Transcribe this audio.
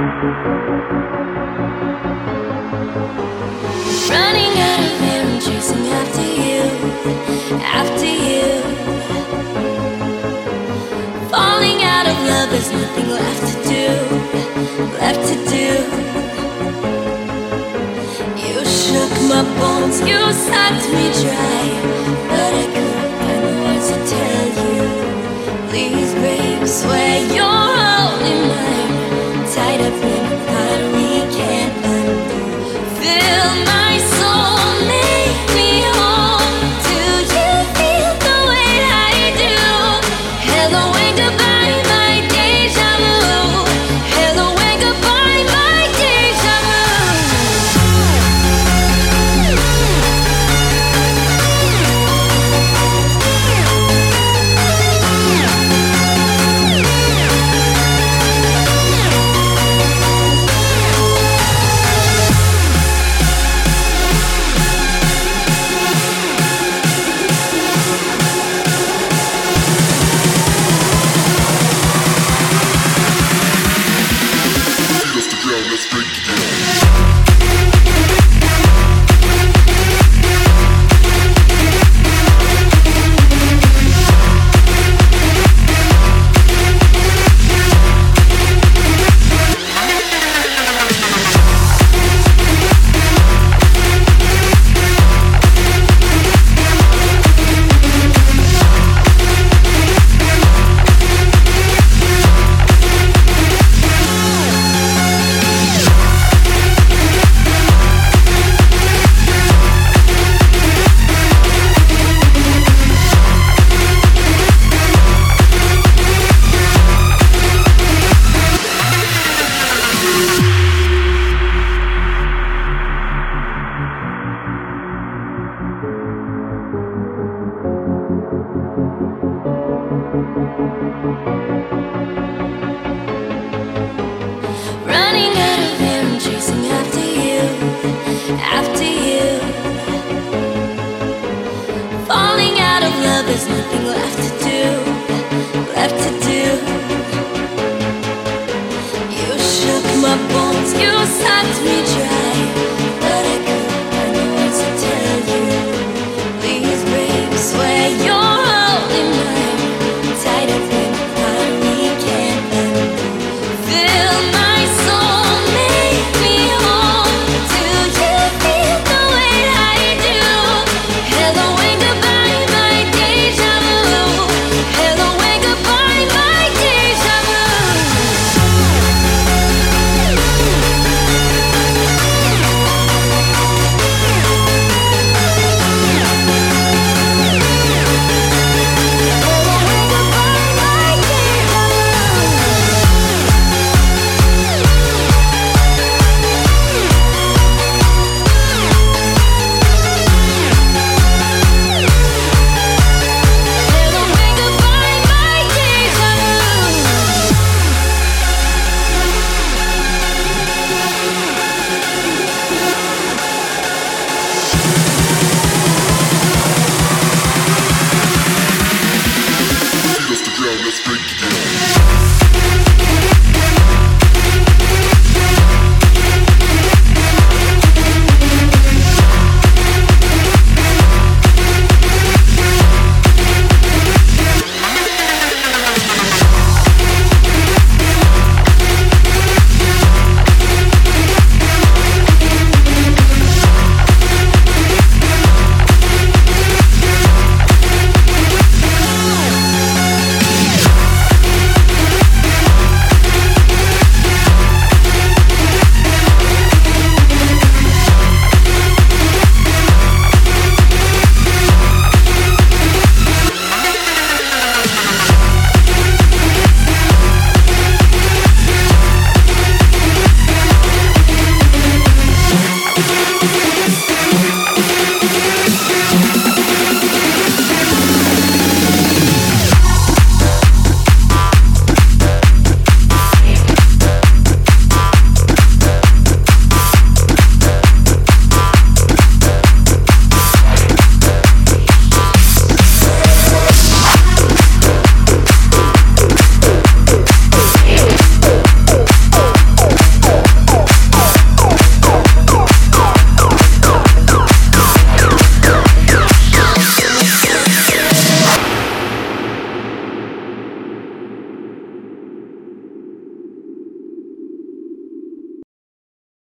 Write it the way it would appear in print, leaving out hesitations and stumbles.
Running out of air and chasing after you, after you. Falling out of love, there's nothing left to do, left to do. You shook my bones, you sucked me dry, but I couldn't find the words to tell you. Please, babe, swear you're holding mine, tied up in a knot we can't undo. Fill my soul, make me whole. Do you feel the way I do? Hello and goodbye, my deja vu. Hello and goodbye, my deja running out of air and chasing after you, after you. Falling out of love, there's nothing left to do, left to do. You shook my bones, you sucked me dry,